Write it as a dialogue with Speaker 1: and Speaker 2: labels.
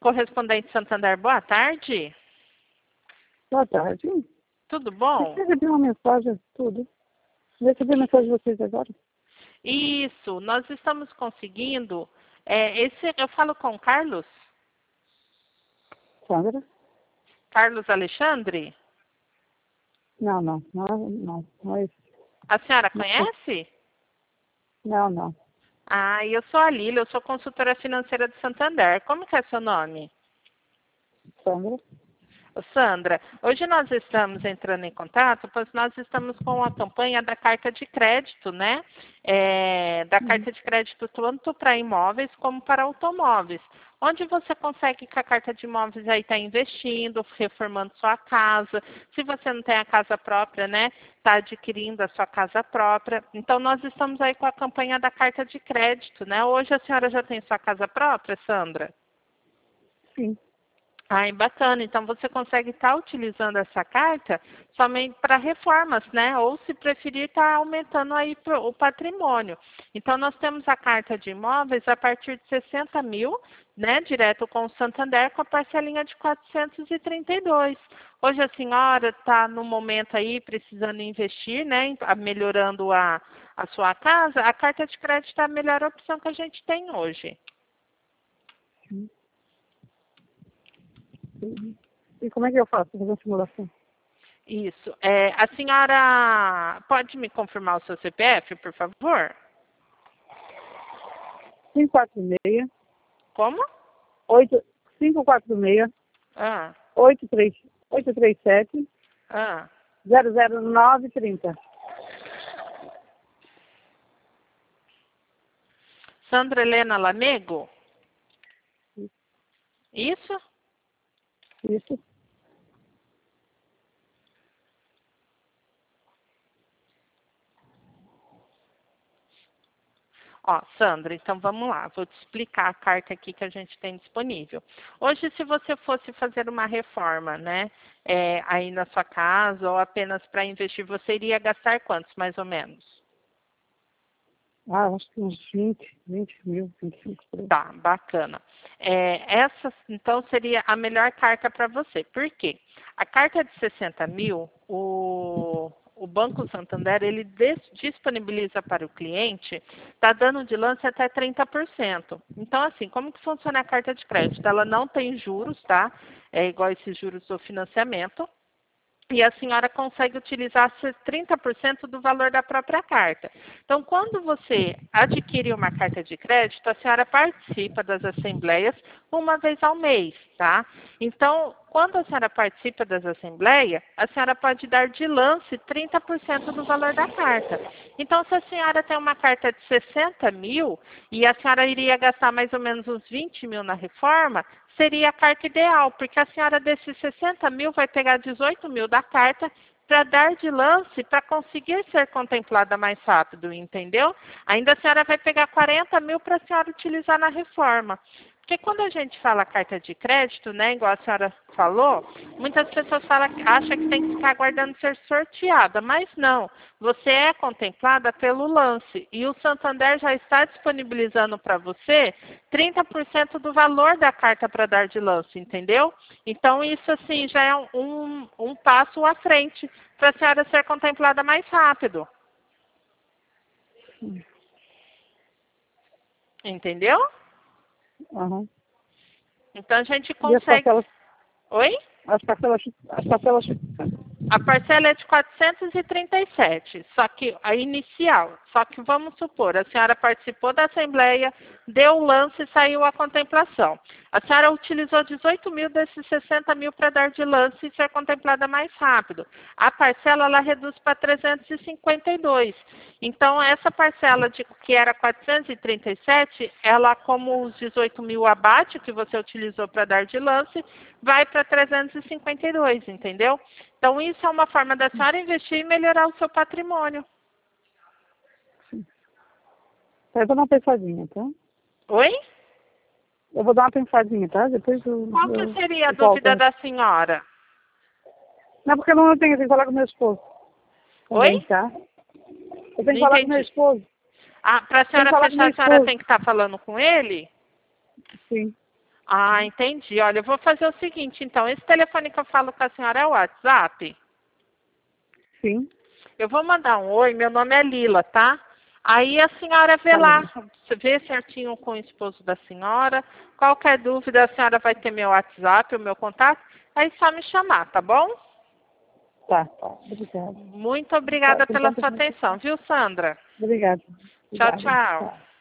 Speaker 1: Correspondente Santander, boa tarde.
Speaker 2: Boa tarde.
Speaker 1: Tudo bom?
Speaker 2: Eu recebi uma mensagem, tudo. Eu recebi a mensagem de vocês agora.
Speaker 1: Isso, nós estamos conseguindo. Eu falo com o Carlos?
Speaker 2: Sandra?
Speaker 1: Carlos Alexandre?
Speaker 2: Não é isso.
Speaker 1: A senhora conhece?
Speaker 2: Não.
Speaker 1: Ah, eu sou a Lília, eu sou consultora financeira de Santander. Como que é seu nome?
Speaker 2: Sandra?
Speaker 1: Sandra, hoje nós estamos entrando em contato, pois nós estamos com a campanha da carta de crédito, né? Da carta de crédito tanto para imóveis como para automóveis. Onde você consegue que a carta de imóveis aí está investindo, reformando sua casa. Se você não tem a casa própria, né? Está adquirindo a sua casa própria. Então, nós estamos aí com a campanha da carta de crédito, né? Hoje a senhora já tem sua casa própria, Sandra?
Speaker 2: Sim.
Speaker 1: Ai, bacana. Então, você consegue estar utilizando essa carta somente para reformas, né? Ou, se preferir, estar aumentando aí o patrimônio. Então, nós temos a carta de imóveis a partir de 60 mil, né? Direto com o Santander, com a parcelinha de 432. Hoje a senhora está no momento aí precisando investir, né? Melhorando a sua casa. A carta de crédito é a melhor opção que a gente tem hoje.
Speaker 2: E como é que eu faço para fazer uma simulação?
Speaker 1: Isso. A senhora pode me confirmar o seu CPF, por favor?
Speaker 2: 546
Speaker 1: Como?
Speaker 2: 546
Speaker 1: Ah,
Speaker 2: 837
Speaker 1: ah.
Speaker 2: 00930.
Speaker 1: Sandra Helena Lamego? Isso?
Speaker 2: Isso.
Speaker 1: Ó, Sandra, então vamos lá, vou te explicar a carta aqui que a gente tem disponível. Hoje, se você fosse fazer uma reforma, né, aí na sua casa ou apenas para investir, você iria gastar quantos, mais ou menos?
Speaker 2: Acho que uns 20 mil, 25 por aí.
Speaker 1: Tá, bacana. Essa, então, seria a melhor carta para você. Por quê? A carta de 60 mil, o Banco Santander, ele disponibiliza para o cliente, está dando de lance até 30%. Então, assim, como que funciona a carta de crédito? Ela não tem juros, tá? É igual esses juros do financiamento. E a senhora consegue utilizar 30% do valor da própria carta. Então, quando você adquire uma carta de crédito, a senhora participa das assembleias uma vez ao mês, tá? Então, quando a senhora participa das assembleias, a senhora pode dar de lance 30% do valor da carta. Então, se a senhora tem uma carta de 60 mil e a senhora iria gastar mais ou menos uns 20 mil na reforma, seria a carta ideal, porque a senhora desses 60 mil vai pegar 18 mil da carta para dar de lance para conseguir ser contemplada mais rápido, entendeu? Ainda a senhora vai pegar 40 mil para a senhora utilizar na reforma. Porque quando a gente fala carta de crédito, né, igual a senhora falou, muitas pessoas acham que tem que ficar aguardando ser sorteada, mas não. Você é contemplada pelo lance e o Santander já está disponibilizando para você 30% do valor da carta para dar de lance, entendeu? Então, isso assim já é um passo à frente para a senhora ser contemplada mais rápido. Entendeu?
Speaker 2: Uhum.
Speaker 1: Então, a gente
Speaker 2: E
Speaker 1: consegue... Oi?
Speaker 2: As parcelas...
Speaker 1: A parcela é de 437, só que a inicial. Só que vamos supor, a senhora participou da assembleia, deu o lance e saiu a contemplação. A senhora utilizou 18 mil desses 60 mil para dar de lance e ser contemplada mais rápido. A parcela ela reduz para 352. Então, essa parcela que era 437, ela, como os 18 mil abate que você utilizou para dar de lance, vai para 352, entendeu? Então, isso é uma forma da senhora investir e melhorar o seu patrimônio.
Speaker 2: Eu vou dar uma pensadinha, tá?
Speaker 1: Oi?
Speaker 2: Eu vou dar uma pensadinha, tá? Depois
Speaker 1: Qual que seria a dúvida da senhora?
Speaker 2: Não, porque eu tenho que falar com meu esposo. Também,
Speaker 1: Oi?
Speaker 2: tá? Eu tenho que falar com meu esposo.
Speaker 1: Ah, para a senhora fechar, a senhora tem que estar falando com ele?
Speaker 2: Sim.
Speaker 1: Ah, entendi. Olha, eu vou fazer o seguinte, então. Esse telefone que eu falo com a senhora é o WhatsApp?
Speaker 2: Sim.
Speaker 1: Eu vou mandar um oi, meu nome é Lila, tá? Aí a senhora vê
Speaker 2: Tá
Speaker 1: lá,
Speaker 2: bom.
Speaker 1: você vê certinho com o esposo da senhora. Qualquer dúvida, a senhora vai ter meu WhatsApp, o meu contato. Aí só me chamar, tá bom?
Speaker 2: Tá. Obrigada.
Speaker 1: Muito
Speaker 2: Tá,
Speaker 1: obrigada
Speaker 2: tem
Speaker 1: pela
Speaker 2: quantas
Speaker 1: sua
Speaker 2: minutos?
Speaker 1: atenção, viu, Sandra?
Speaker 2: Obrigada.
Speaker 1: Tchau,
Speaker 2: Obrigada.
Speaker 1: tchau.
Speaker 2: Tchau.